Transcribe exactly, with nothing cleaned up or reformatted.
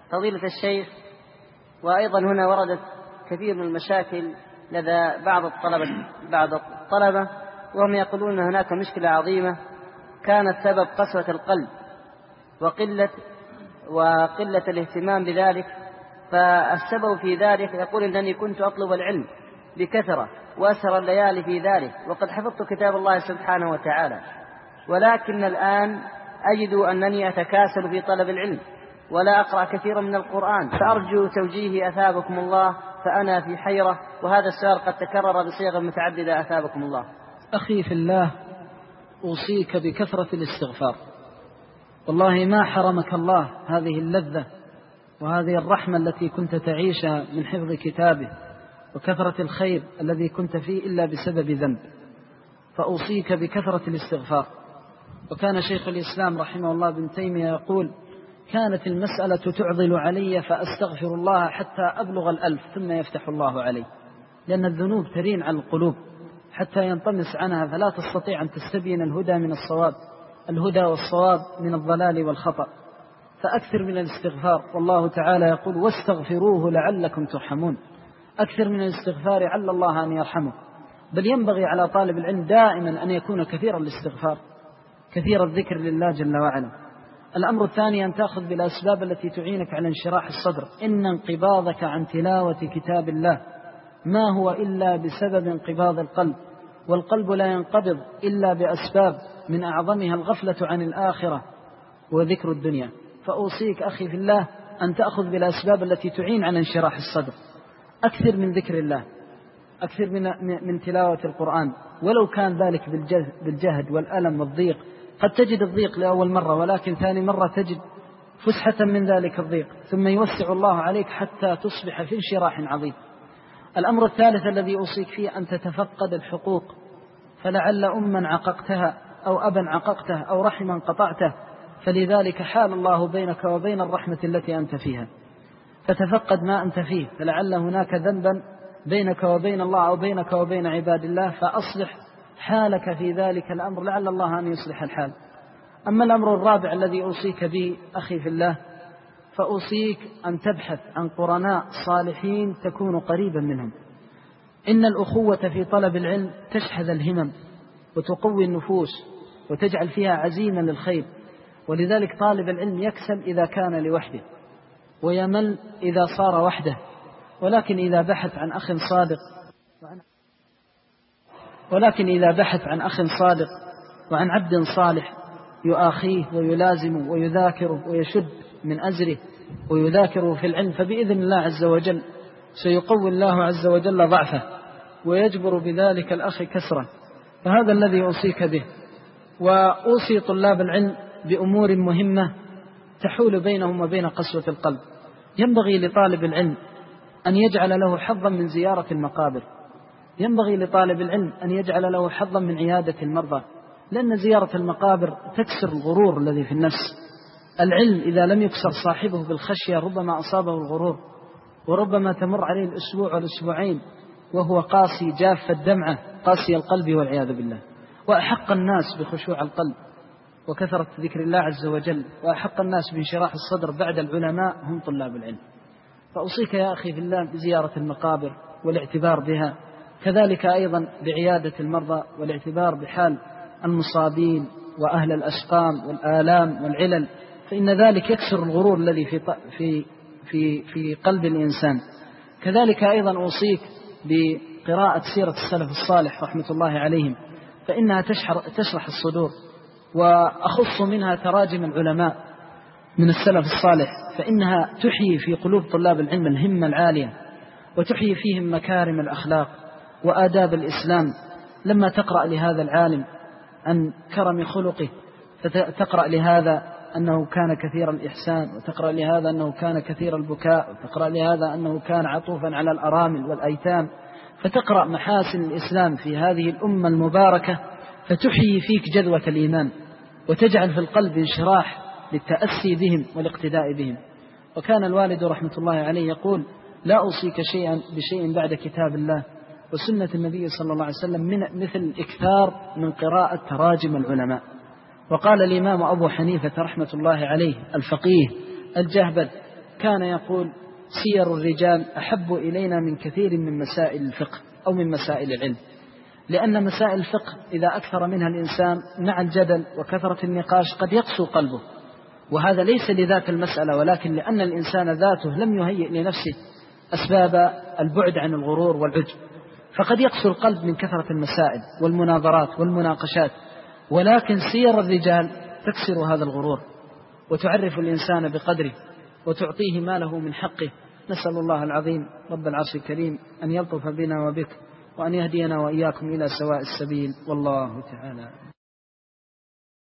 فضيلة الشيخ، وأيضا هنا وردت كثير من المشاكل لدى بعض الطلبة بعض الطلبة وهم يقولون هناك مشكلة عظيمة كانت سبب قسوة القلب وقلة وقلة الاهتمام بذلك. فالسبب في ذلك يقول إنني كنت أطلب العلم بكثرة وأسهر الليالي في ذلك وقد حفظت كتاب الله سبحانه وتعالى، ولكن الآن أجد أنني أتكاسل في طلب العلم ولا أقرأ كثيرا من القرآن، فأرجو توجيهي أثابكم الله، فأنا في حيرة وهذا السؤال قد تكرر بصيغ متعددة أثابكم الله. أخي في الله، أوصيك بكثرة الاستغفار. والله ما حرمك الله هذه اللذة وهذه الرحمة التي كنت تعيشها من حفظ كتابه وكثرة الخير الذي كنت فيه إلا بسبب ذنب، فأوصيك بكثرة الاستغفار. وكان شيخ الإسلام رحمه الله ابن تيمية يقول: كانت المسألة تعضل علي فأستغفر الله حتى أبلغ الألف ثم يفتح الله علي، لأن الذنوب ترين على القلوب حتى ينطمس عنها فلا تستطيع أن تستبين الهدى من الصواب، الهدى والصواب من الضلال والخطأ. فأكثر من الاستغفار، والله تعالى يقول: واستغفروه لعلكم ترحمون. أكثر من الاستغفار عل الله أن يرحمه. بل ينبغي على طالب العلم دائما أن يكون كثير الاستغفار، كثير الذكر لله جل وعلا. الأمر الثاني أن تأخذ بالأسباب التي تعينك على انشراح الصدر. إن انقباضك عن تلاوة كتاب الله ما هو إلا بسبب انقباض القلب، والقلب لا ينقبض إلا بأسباب من أعظمها الغفلة عن الآخرة وذكر الدنيا. فأوصيك أخي في الله أن تأخذ بالأسباب التي تعين على انشراح الصدر. أكثر من ذكر الله، أكثر من, من تلاوة القرآن، ولو كان ذلك بالجهد والألم والضيق. قد تجد الضيق لأول مرة، ولكن ثاني مرة تجد فسحة من ذلك الضيق، ثم يوسع الله عليك حتى تصبح في انشراح عظيم. الأمر الثالث الذي أوصيك فيه أن تتفقد الحقوق، فلعل أما عققتها أو أبا عققته أو رحما قطعته، فلذلك حال الله بينك وبين الرحمة التي أنت فيها. فتفقد ما أنت فيه، فلعل هناك ذنبا بينك وبين الله أو بينك وبين عباد الله، فأصلح حالك في ذلك الأمر لعل الله أن يصلح الحال. أما الأمر الرابع الذي أوصيك به أخي في الله، فأوصيك أن تبحث عن قرناء صالحين تكون قريبا منهم. إن الأخوة في طلب العلم تشحذ الهمم وتقوي النفوس وتجعل فيها عزيمة للخير، ولذلك طالب العلم يكسل إذا كان لوحده ويمل إذا صار وحده، ولكن إذا بحث عن أخ صادق ولكن إذا بحث عن أخ صادق وعن عبد صالح يؤاخيه ويلازمه ويذاكره ويشد من أزره ويذاكره في العلم، فبإذن الله عز وجل سيقوي الله عز وجل ضعفه ويجبر بذلك الأخ كسره. فهذا الذي أوصيك به. وأوصي طلاب العلم بأمور مهمة تحول بينهم وبين قسوة القلب. ينبغي لطالب العلم أن يجعل له حظا من زيارة المقابر، ينبغي لطالب العلم أن يجعل له حظا من عيادة المرضى، لأن زيارة المقابر تكسر الغرور الذي في النفس. العلم إذا لم يكسر صاحبه بالخشية ربما أصابه الغرور، وربما تمر عليه الأسبوع والأسبوعين وهو قاسي جاف الدمعة قاسي القلب والعياذ بالله. وأحق الناس بخشوع القلب وكثرة ذكر الله عز وجل، وأحق الناس بانشراح الصدر بعد العلماء هم طلاب العلم. فأوصيك يا أخي في الله بزيارة المقابر والاعتبار بها، كذلك أيضا بعيادة المرضى والاعتبار بحال المصابين وأهل الأسقام والآلام والعلل، فإن ذلك يكسر الغرور الذي في في في في قلب الإنسان. كذلك أيضا أوصيك بقراءة سيرة السلف الصالح رحمة الله عليهم، فإنها تشرح الصدور، وأخص منها تراجم العلماء من السلف الصالح، فإنها تحيي في قلوب طلاب العلم الهمة العالية وتحيي فيهم مكارم الأخلاق وآداب الإسلام. لما تقرأ لهذا العالم عن كرم خلقه، فتقرأ لهذا أنه كان كثير الإحسان، وتقرأ لهذا أنه كان كثير البكاء، وتقرأ لهذا أنه كان عطوفا على الأرامل والأيتام، فتقرأ محاسن الإسلام في هذه الأمة المباركة، فتحيي فيك جذوة الإيمان وتجعل في القلب انشراح للتأسي بهم والاقتداء بهم. وكان الوالد رحمة الله عليه يقول: لا أوصيك شيئا بشيء بعد كتاب الله وسنة النبي صلى الله عليه وسلم من مثل الإكثار من قراءة تراجم العلماء. وقال الإمام أبو حنيفة رحمة الله عليه الفقيه الجهبذ: كان يقول سير الرجال أحب إلينا من كثير من مسائل الفقه أو من مسائل العلم، لأن مسائل الفقه إذا أكثر منها الإنسان مع الجدل وكثرة النقاش قد يقسو قلبه، وهذا ليس لذات المسألة ولكن لأن الإنسان ذاته لم يهيئ لنفسه أسباب البعد عن الغرور والعجب، فقد يقسو القلب من كثرة المسائل والمناظرات والمناقشات. ولكن سير الرجال تكسر هذا الغرور وتعرف الإنسان بقدره وتعطيه ما له من حقه. نسأل الله العظيم رب العرش الكريم أن يلطف بنا وبك وأن يهدينا وإياكم إلى سواء السبيل، والله تعالى